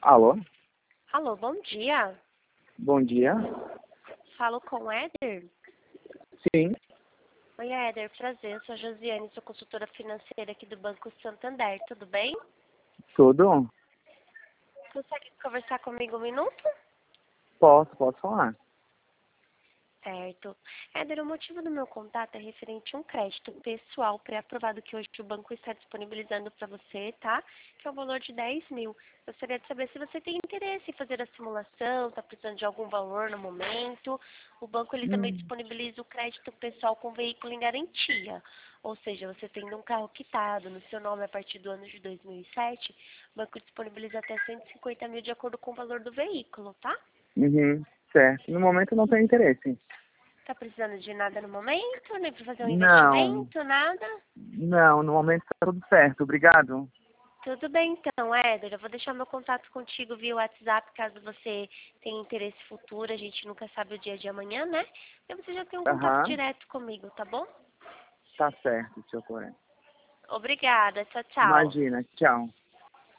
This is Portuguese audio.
Alô? Alô, bom dia. Bom dia. Falo com o Éder. Sim, Oi, Éder, prazer. Eu sou a Josiane, sou consultora financeira aqui do Banco Santander. Tudo bem? tudo? Consegue conversar comigo um minuto? Posso falar. Certo. Éder, o motivo do meu contato é referente a um crédito pessoal pré-aprovado que hoje o banco está disponibilizando para você, tá? Que é o valor de 10 mil. Gostaria de saber se você tem interesse em fazer a simulação, está precisando de algum valor no momento. O banco ele também Hum, disponibiliza o crédito pessoal com veículo em garantia. Ou seja, você tendo um carro quitado no seu nome a partir do ano de 2007, o banco disponibiliza até 150 mil de acordo com o valor do veículo, tá? uhum, certo. No momento não tenho interesse. Tá precisando de nada no momento? Nem para fazer um Não, investimento, nada? não, no momento tá tudo certo. Obrigado. Tudo bem então, Éder. Eu vou deixar meu contato contigo via WhatsApp, caso você tenha interesse futuro. A gente nunca sabe o dia de amanhã, né? Então você já tem um contato Aham, direto comigo, tá bom? tá certo, seu Coré. Obrigada. Tchau, tchau. Imagina, tchau.